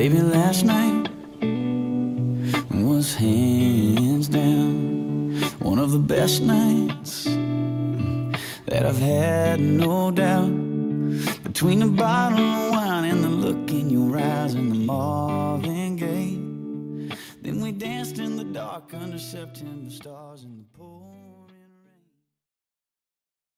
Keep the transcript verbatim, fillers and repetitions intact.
Baby, last night was hands down one of the best nights that I've had, no doubt. Between the bottle of wine and the look in your eyes and the Marvin Gaye, then we danced in the dark under September stars in the pool.